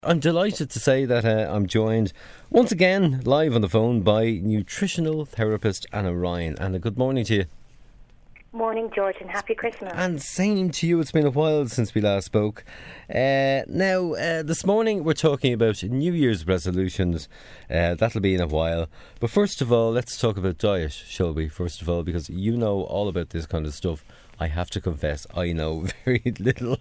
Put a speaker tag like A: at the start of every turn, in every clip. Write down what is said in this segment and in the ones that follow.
A: I'm delighted to say that I'm joined once again live on the phone by nutritional therapist Anna Ryan. Anna, good morning to you.
B: Morning, George, and happy Christmas.
A: And same to you. It's been a while since we last spoke. This morning we're talking about New Year's resolutions. That'll be in a while. But first of all, let's talk about diet, shall we? First of all, because you know all about this kind of stuff. I have to confess, I know very little.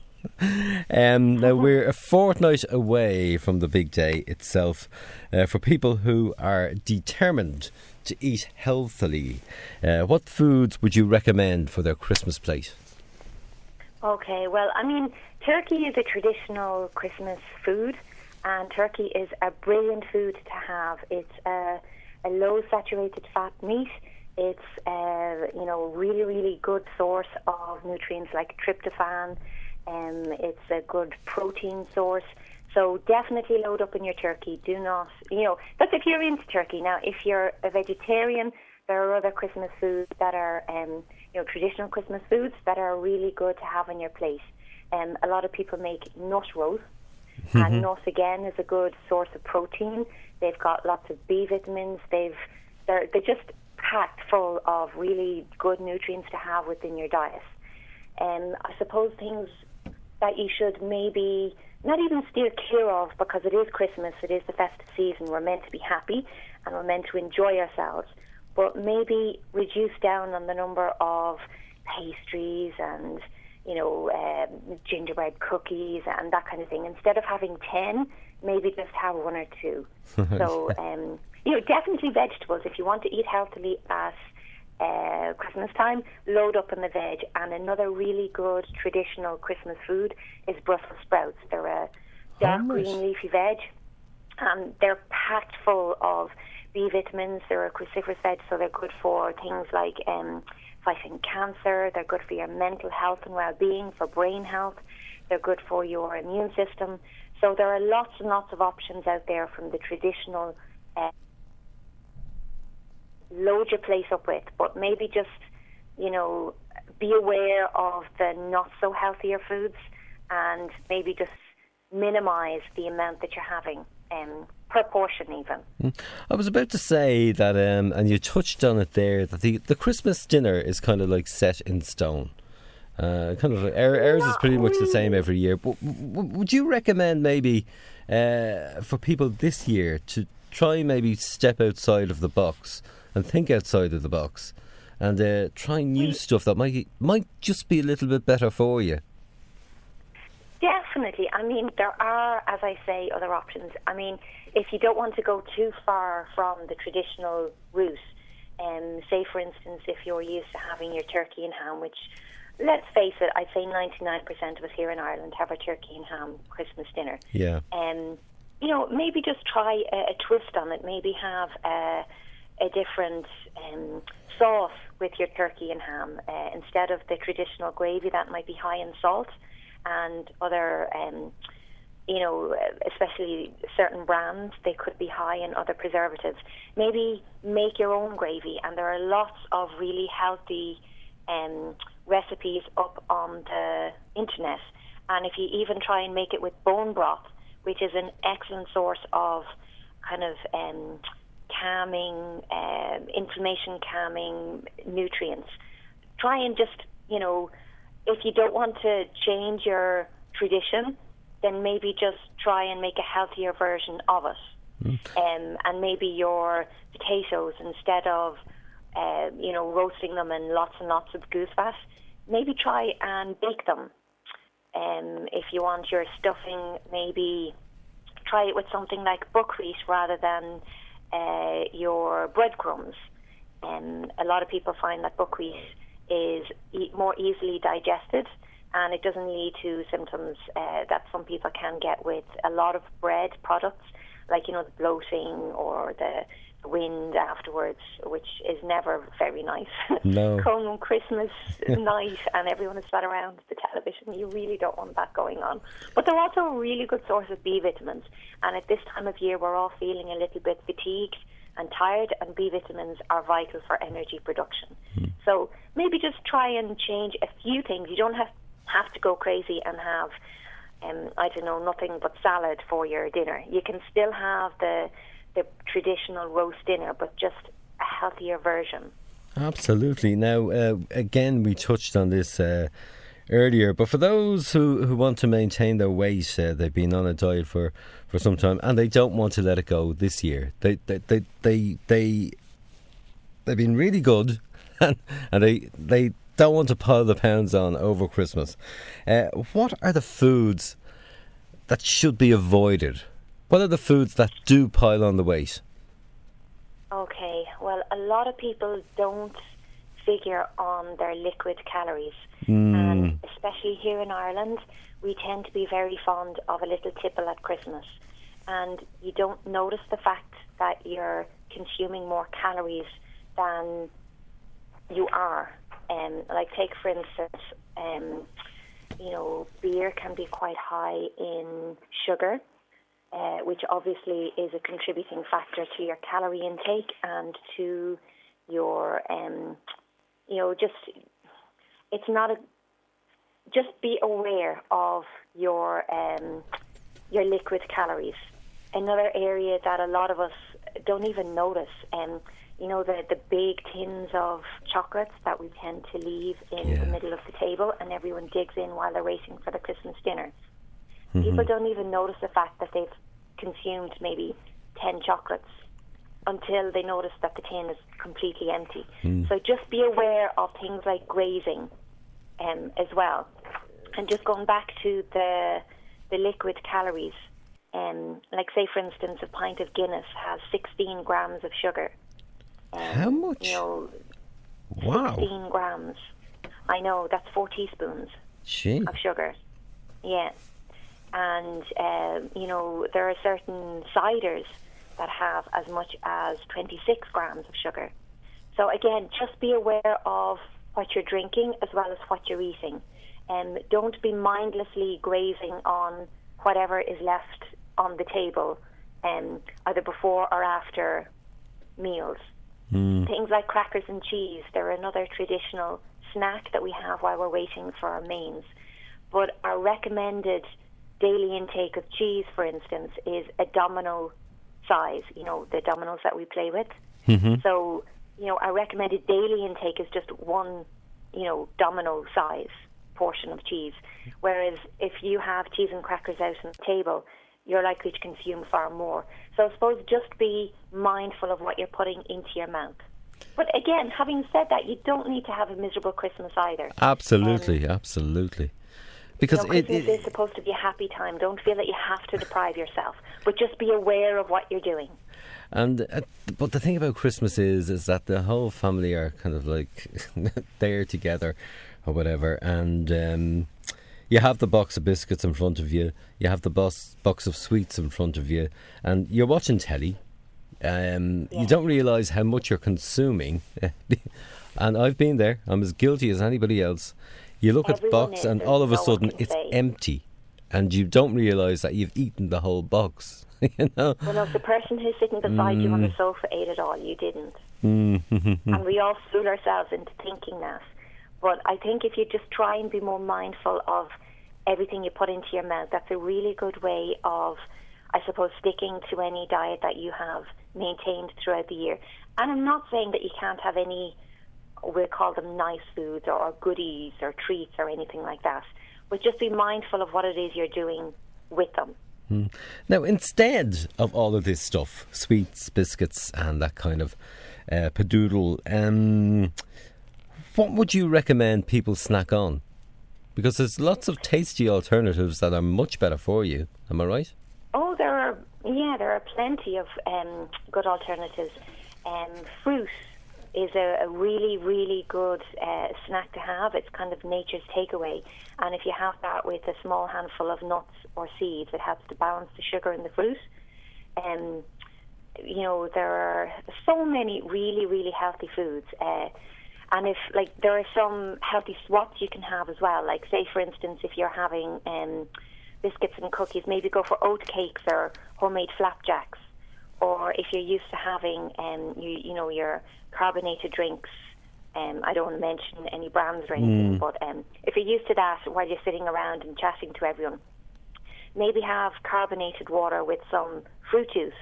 A: Now we're a fortnight away from the big day itself. For people who are determined to eat healthily, what foods would you recommend for their Christmas plate?
B: Okay, well, I mean, turkey is a traditional Christmas food, and turkey is a brilliant food to have. It's a low saturated fat meat. It's really, really good source of nutrients like tryptophan. It's a good protein source. So definitely load up on your turkey. Do not, that's if you're into turkey. Now, if you're a vegetarian, there are other Christmas foods that are, traditional Christmas foods that are really good to have on your plate. A lot of people make nut roast, and nut again is a good source of protein. They've got lots of B vitamins. They're just packed full of really good nutrients to have within your diet. I suppose things that you should maybe not even steer clear of, because it is Christmas, it is the festive season, we're meant to be happy and we're meant to enjoy ourselves, but maybe reduce down on the number of pastries and gingerbread cookies and that kind of thing. Instead of having 10, maybe just have one or two. So definitely vegetables. If you want to eat healthily at Christmas time, load up on the veg. And another really good traditional Christmas food is Brussels sprouts. They're a dark green leafy veg, and they're packed full of B vitamins. They're a cruciferous veg, so they're good for things like fighting cancer. They're good for your mental health and well-being, for brain health. They're good for your immune system. So there are lots and lots of options out there from the traditional load your plate up with, but maybe just, be aware of the not so healthier foods and maybe just minimise the amount that you're having, per portion even.
A: I was about to say that, and you touched on it there, that the Christmas dinner is kind of like set in stone. Ours is pretty much the same every year. But would you recommend maybe for people this year to try maybe step outside of the box and think outside of the box and try new stuff that might just be a little bit better for you?
B: Definitely. I mean, there are, as I say, other options. I mean, if you don't want to go too far from the traditional route, say, for instance, if you're used to having your turkey and ham, which, let's face it, I'd say 99% of us here in Ireland have a turkey and ham Christmas dinner.
A: Yeah.
B: Maybe just try a twist on it. Maybe have a different sauce with your turkey and ham. Instead of the traditional gravy that might be high in salt and other, especially certain brands, they could be high in other preservatives. Maybe make your own gravy, and there are lots of really healthy recipes up on the internet. And if you even try and make it with bone broth, which is an excellent source of kind of calming, inflammation calming nutrients. Try and just, if you don't want to change your tradition, then maybe just try and make a healthier version of it. And maybe your potatoes, instead of, roasting them in lots and lots of goose fat, maybe try and bake them. If you want your stuffing, maybe try it with something like buckwheat rather than your breadcrumbs. A lot of people find that buckwheat is more easily digested, and it doesn't lead to symptoms that some people can get with a lot of bread products, like, the bloating or the wind afterwards, which is never very nice.
A: No.
B: Come Christmas night and everyone is sat around the television, you really don't want that going on. But they're also a really good source of B vitamins, and at this time of year we're all feeling a little bit fatigued and tired, and B vitamins are vital for energy production. So maybe just try and change a few things. You don't have to go crazy and have I don't know, nothing but salad for your dinner. You can still have the traditional roast dinner, but just a healthier version.
A: Absolutely. Now, again, we touched on this earlier, but for those who want to maintain their weight, they've been on a diet for some time and they don't want to let it go this year. They've been really good and they don't want to pile the pounds on over Christmas. What are the foods that should be avoided? What are the foods that do pile on the weight?
B: Okay, well, a lot of people don't figure on their liquid calories. And especially here in Ireland, we tend to be very fond of a little tipple at Christmas. And you don't notice the fact that you're consuming more calories than you are. Like, take, for instance, beer can be quite high in sugar, which obviously is a contributing factor to your calorie intake and to your, just be aware of your liquid calories. Another area that a lot of us don't even notice, the big tins of chocolates that we tend to leave in the middle of the table and everyone digs in while they're waiting for the Christmas dinner. Mm-hmm. People don't even notice the fact that they've consumed maybe 10 chocolates until they notice that the tin is completely empty. So just be aware of things like grazing as well. And just going back to the liquid calories, like, say, for instance, a pint of Guinness has 16 grams of sugar.
A: How much? Wow.
B: 16 grams. I know, that's 4 teaspoons of sugar. Yeah. And, there are certain ciders that have as much as 26 grams of sugar. So again, just be aware of what you're drinking as well as what you're eating. Don't be mindlessly grazing on whatever is left on the table, either before or after meals. Things like crackers and cheese, they're another traditional snack that we have while we're waiting for our mains. But our recommended daily intake of cheese, for instance, is a domino size, the dominoes that we play with. Mm-hmm. So, our recommended daily intake is just one, domino size portion of cheese. Whereas if you have cheese and crackers out on the table, you're likely to consume far more. So I suppose just be mindful of what you're putting into your mouth. But again, having said that, you don't need to have a miserable Christmas either.
A: Absolutely, absolutely. Because
B: Christmas is supposed to be a happy time. Don't feel that you have to deprive yourself, but just be aware of what you're doing.
A: And but the thing about Christmas is that the whole family are kind of like there together or whatever, and you have the box of biscuits in front of you, you have the box of sweets in front of you, and you're watching telly. You don't realise how much you're consuming. And I've been there. I'm as guilty as anybody else. You look at the box and all of a sudden it's empty, and you don't realise that you've eaten the whole box.
B: Well, no, the person who's sitting beside you on the sofa ate it all. You didn't. And we all fool ourselves into thinking that. But I think if you just try and be more mindful of everything you put into your mouth, that's a really good way of, I suppose, sticking to any diet that you have maintained throughout the year. And I'm not saying that you can't have any, we'll call them nice foods or goodies or treats or anything like that. But just be mindful of what it is you're doing with them.
A: Now, instead of all of this stuff, sweets, biscuits and that kind of padoodle, what would you recommend people snack on? Because there's lots of tasty alternatives that are much better for you. Am I right?
B: Oh, there are plenty of good alternatives. Fruit is a really, really good snack to have. It's kind of nature's takeaway. And if you have that with a small handful of nuts or seeds, it helps to balance the sugar in the fruit. There are so many really, really healthy foods. And if, there are some healthy swaps you can have as well. Like, say, for instance, if you're having biscuits and cookies, maybe go for oat cakes or homemade flapjacks. Or if you're used to having, your carbonated drinks, I don't want to mention any brands or anything, but if you're used to that while you're sitting around and chatting to everyone, maybe have carbonated water with some fruit juice.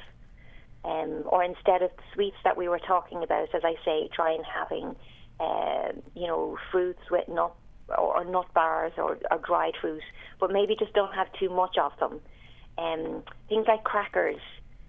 B: Or instead of the sweets that we were talking about, as I say, try and having, fruits with nut bars or dried fruit, but maybe just don't have too much of them. Things like crackers,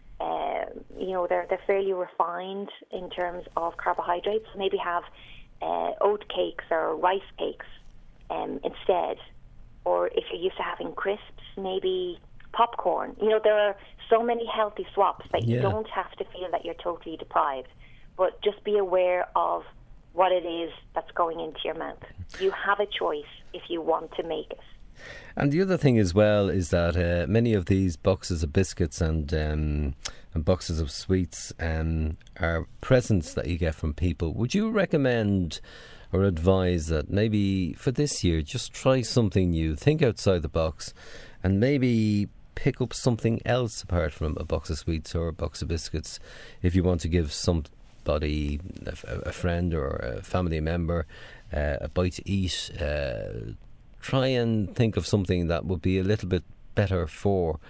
B: they're fairly refined in terms of carbohydrates. Maybe have oat cakes or rice cakes instead. Or if you're used to having crisps, maybe popcorn. There are so many healthy swaps that you don't have to feel that you're totally deprived, but just be aware of what it is that's going into your mouth. You have a choice if you want to make it.
A: And the other thing as well is that many of these boxes of biscuits and boxes of sweets are presents that you get from people. Would you recommend or advise that maybe for this year just try something new, think outside the box, and maybe pick up something else apart from a box of sweets or a box of biscuits if you want to give somebody, a friend or a family member, a bite to eat? Try and think of something that would be a little bit better for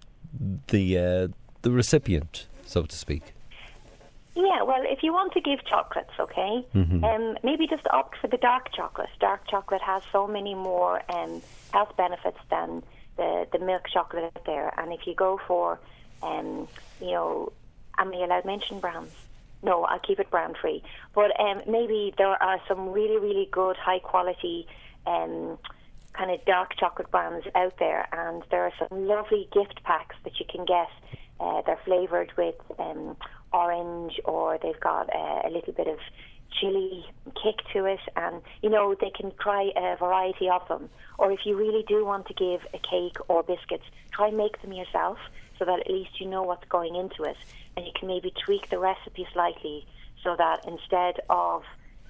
A: the recipient, so to speak.
B: Yeah, well, if you want to give chocolates, okay, maybe just opt for the dark chocolate. Dark chocolate has so many more health benefits than the milk chocolate out there. And if you go for, am I allowed to mention brands? No, I'll keep it brand free. But maybe there are some really, really good, high quality kind of dark chocolate brands out there, and there are some lovely gift packs that you can get. They're flavoured with orange, or they've got a little bit of chili kick to it, and they can try a variety of them. Or if you really do want to give a cake or biscuits, try and make them yourself, so that at least you know what's going into it, and you can maybe tweak the recipe slightly so that instead of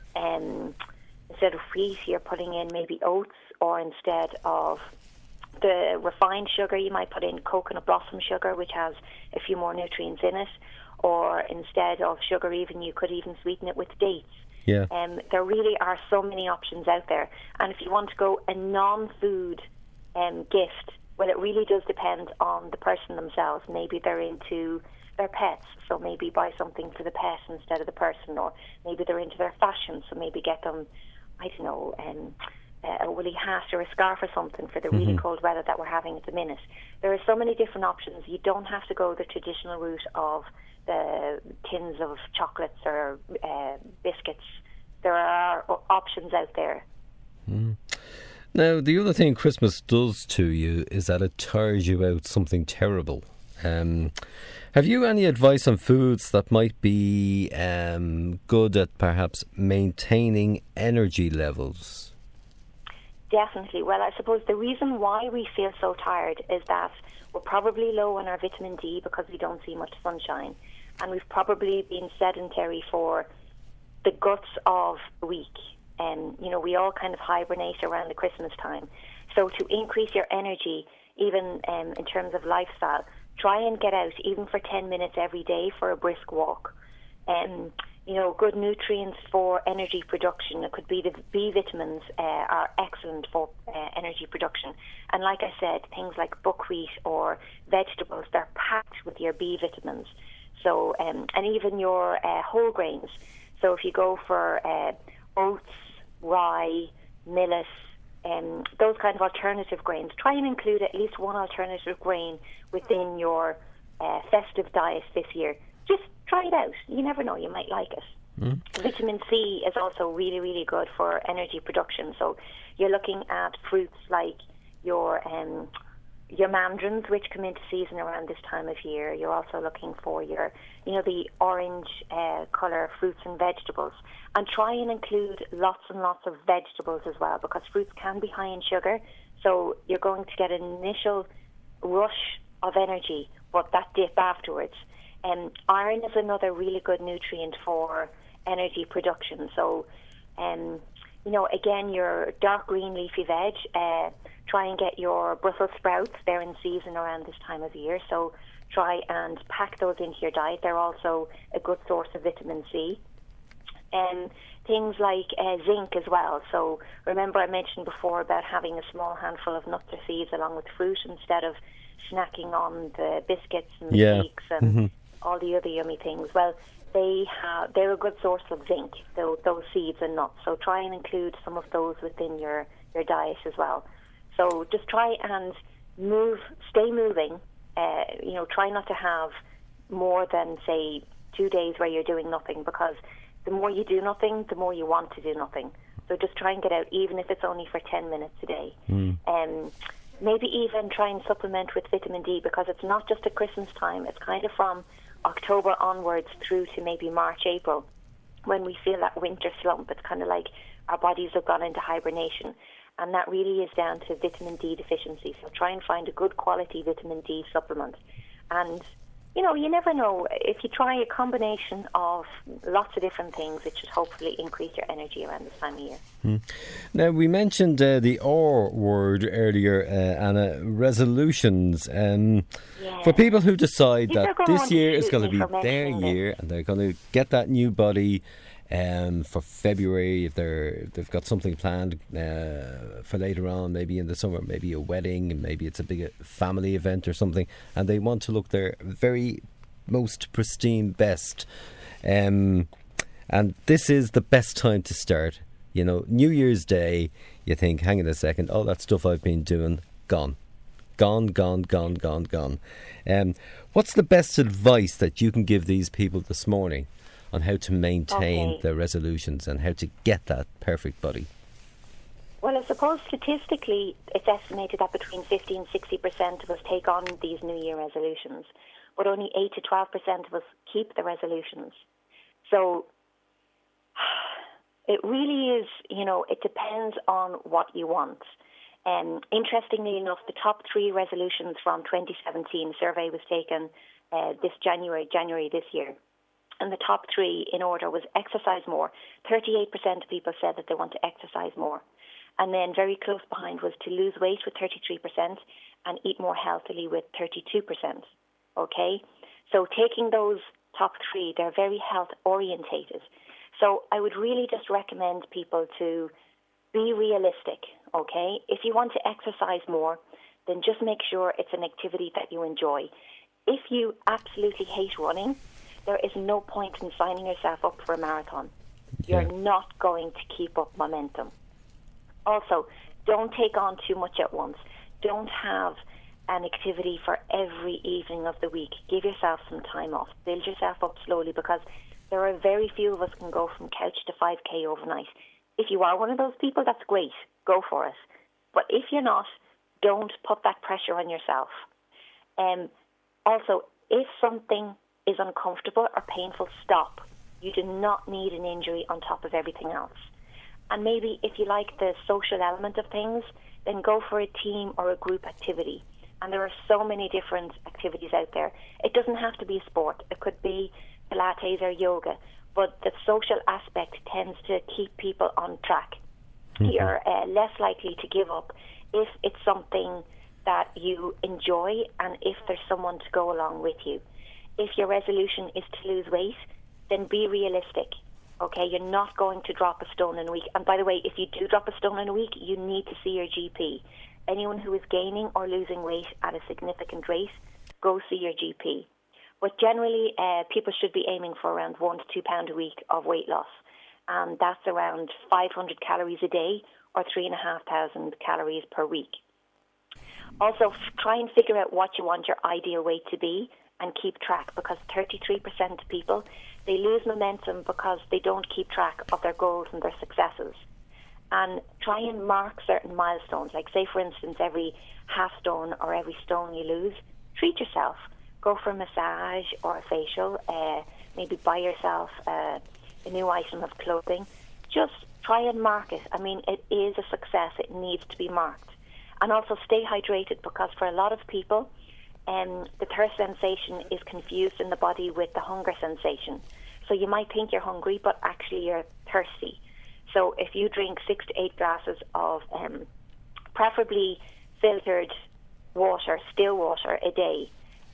B: wheat, you're putting in maybe oats, or instead of the refined sugar, you might put in coconut blossom sugar, which has a few more nutrients in it. Or instead of sugar, you could even sweeten it with dates.
A: Yeah.
B: There really are so many options out there. And if you want to go a non-food gift, well, it really does depend on the person themselves. Maybe they're into their pets, so maybe buy something for the pet instead of the person. Or maybe they're into their fashion, so maybe get them, a woolly hat or a scarf or something for the really cold weather that we're having at the minute. There are so many different options. You don't have to go the traditional route of the tins of chocolates or biscuits. There are options out there.
A: Now, the other thing Christmas does to you is that it tires you out something terrible. Have you any advice on foods that might be good at perhaps maintaining energy levels?
B: Definitely. Well, I suppose the reason why we feel so tired is that we're probably low on our vitamin D because we don't see much sunshine. And we've probably been sedentary for the guts of the week. We all kind of hibernate around the Christmas time. So to increase your energy, even in terms of lifestyle, try and get out, even for 10 minutes every day, for a brisk walk. Good nutrients for energy production. It could be the B vitamins are excellent for energy production. And like I said, things like buckwheat or vegetables, they're packed with your B vitamins. So, and even your whole grains. So if you go for oats, rye, millet, those kind of alternative grains, try and include at least one alternative grain within your festive diet this year. Just try it out. You never know, you might like it. Vitamin C is also really, really good for energy production. So you're looking at fruits like your mandarins, which come into season around this time of year. You're also looking for your, the orange colour fruits and vegetables. And try and include lots and lots of vegetables as well, because fruits can be high in sugar. So you're going to get an initial rush of energy, but that dip afterwards. Iron is another really good nutrient for energy production. So, again, your dark green leafy veg, try and get your Brussels sprouts. They're in season around this time of year, so try and pack those into your diet. They're also a good source of vitamin C. Things like zinc as well. So remember I mentioned before about having a small handful of nuts or seeds along with fruit instead of snacking on the biscuits and the cakes and all the other yummy things. Well, they're a good source of zinc, those seeds and nuts. So try and include some of those within your diet as well. So just try and stay moving. Try not to have more than, say, 2 days where you're doing nothing, because the more you do nothing, the more you want to do nothing. So just try and get out, even if it's only for 10 minutes a day. Maybe even try and supplement with vitamin D, because it's not just at Christmas time. It's kind of from October onwards through to maybe March, April, when we feel that winter slump. It's kind of like our bodies have gone into hibernation, and that really is down to vitamin D deficiency. So try and find a good quality vitamin D supplement. And you never know. If you try a combination of lots of different things, it should hopefully increase your energy around this time of year.
A: Now, we mentioned the R word earlier, Anna, resolutions. For people who decide that this year is going to be their year and they're going to get that new body for February, if they've got something planned for later on, maybe in the summer, maybe a wedding, maybe it's a big family event or something, and they want to look their very most pristine best, and this is the best time to start. New Year's Day, you think, hang on a second, all that stuff I've been doing, gone. What's the best advice that you can give these people this morning on how to maintain their resolutions and how to get that perfect body?
B: Well, I suppose statistically it's estimated that between 50 and 60% of us take on these New Year resolutions, but only 8 to 12% of us keep the resolutions. So it really is, it depends on what you want. Interestingly enough, the top 3 resolutions from 2017 survey was taken this January this year. And the top 3 in order was exercise more. 38% of people said that they want to exercise more. And then very close behind was to lose weight with 33% and eat more healthily with 32%. Okay? So taking those top 3, they're very health orientated. So I would really just recommend people to be realistic. Okay? If you want to exercise more, then just make sure it's an activity that you enjoy. If you absolutely hate running, there is no point in signing yourself up for a marathon. You're not going to keep up momentum. Also, don't take on too much at once. Don't have an activity for every evening of the week. Give yourself some time off. Build yourself up slowly, because there are very few of us can go from couch to 5K overnight. If you are one of those people, that's great. Go for it. But if you're not, don't put that pressure on yourself. Also, if something is uncomfortable or painful, stop. You do not need an injury on top of everything else. And maybe if you like the social element of things, then go for a team or a group activity. And there are so many different activities out there. It doesn't have to be a sport. It could be Pilates or yoga. But the social aspect tends to keep people on track. You're less likely to give up if it's something that you enjoy and if there's someone to go along with you. If your resolution is to lose weight, then be realistic. Okay, you're not going to drop a stone in a week. And by the way, if you do drop a stone in a week, you need to see your GP. Anyone who is gaining or losing weight at a significant rate, go see your GP. But generally, people should be aiming for around 1 to 2 pounds a week of weight loss. And that's around 500 calories a day or 3,500 calories per week. Also, try and figure out what you want your ideal weight to be and keep track, because 33% of people, they lose momentum because they don't keep track of their goals and their successes. And try and mark certain milestones, like say for instance every half stone or every stone you lose, treat yourself. Go for a massage or a facial, maybe buy yourself a new item of clothing. Just try and mark it. I mean, it is a success. It needs to be marked. And also stay hydrated, because for a lot of people, the thirst sensation is confused in the body with the hunger sensation. So you might think you're hungry, but actually you're thirsty. So if you drink 6 to 8 glasses of preferably filtered water, still water, a day,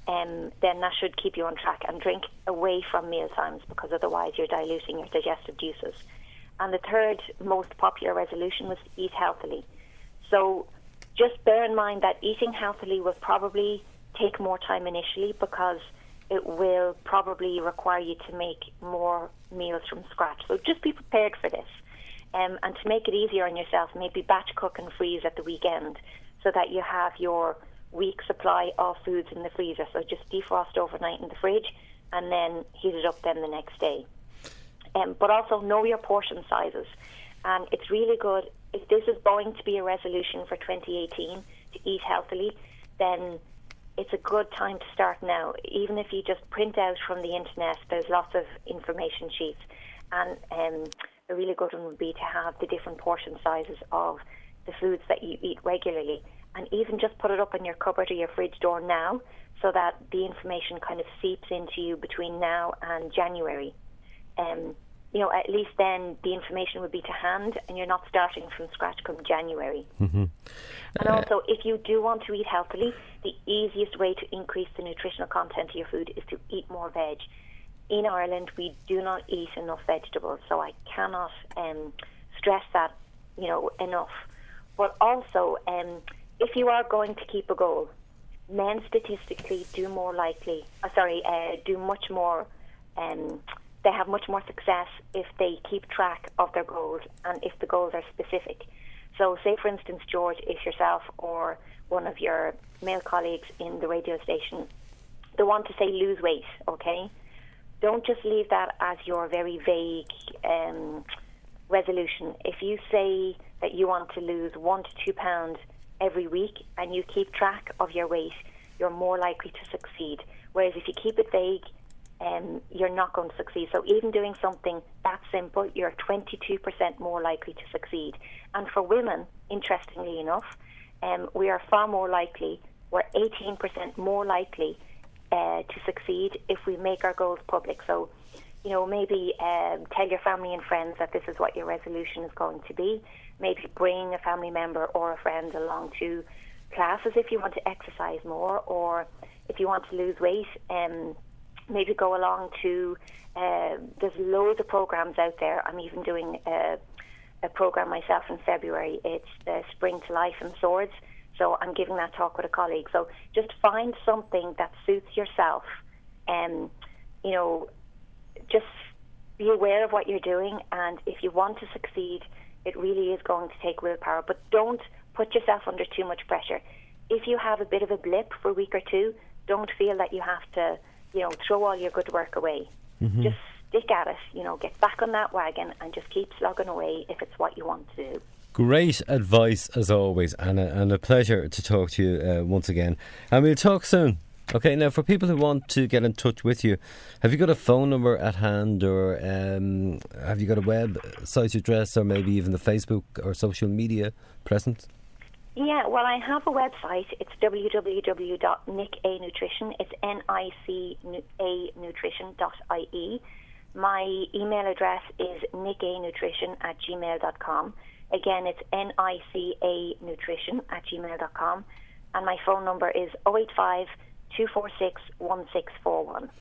B: then that should keep you on track. And drink away from meal times, because otherwise you're diluting your digestive juices. And the third most popular resolution was to eat healthily. So just bear in mind that eating healthily will probably take more time initially, because it will probably require you to make more meals from scratch. So just be prepared for this. And to make it easier on yourself, maybe batch cook and freeze at the weekend, so that you have your week supply of foods in the freezer. So just defrost overnight in the fridge and then heat it up then the next day. But also know your portion sizes. And it's really good, if this is going to be a resolution for 2018 to eat healthily, then it's a good time to start now. Even if you just print out from the internet, there's lots of information sheets. And a really good one would be to have the different portion sizes of the foods that you eat regularly. And even just put it up in your cupboard or your fridge door now, so that the information kind of seeps into you between now and January. At least then the information would be to hand, and you're not starting from scratch come January.
A: Mm-hmm.
B: And also, if you do want to eat healthily, the easiest way to increase the nutritional content of your food is to eat more veg. In Ireland, we do not eat enough vegetables, so I cannot stress that, enough. But also, if you are going to keep a goal, men statistically do much more. They have much more success if they keep track of their goals and if the goals are specific. So, say for instance, George, if yourself or one of your male colleagues in the radio station, they want to say lose weight, okay? Don't just leave that as your very vague resolution. If you say that you want to lose 1 to 2 pounds every week and you keep track of your weight, you're more likely to succeed. Whereas if you keep it vague, you're not going to succeed. So even doing something that simple, you're 22% more likely to succeed. And for women, interestingly enough, we are far more likely, we're 18% more likely to succeed if we make our goals public. So, maybe tell your family and friends that this is what your resolution is going to be. Maybe bring a family member or a friend along to classes if you want to exercise more, or if you want to lose weight, maybe go along to, there's loads of programs out there. I'm even doing a program myself in February. It's the Spring to Life in Swords. So I'm giving that talk with a colleague. So just find something that suits yourself, and just be aware of what you're doing. And if you want to succeed, it really is going to take willpower. But don't put yourself under too much pressure. If you have a bit of a blip for a week or two, don't feel that you have to, throw all your good work away. Mm-hmm. Just stick at it, get back on that wagon and just keep slogging away if it's what you want to do.
A: Great advice as always, Anna, and a pleasure to talk to you once again. And we'll talk soon. Okay, now for people who want to get in touch with you, have you got a phone number at hand, or have you got a website address, or maybe even the Facebook or social media presence?
B: Yeah, well, I have a website. It's www.nicanutrition. It's nicanutrition.ie. My email address is nicanutrition@gmail.com. Again, it's nicanutrition@gmail.com. And my phone number is 085 246 1641.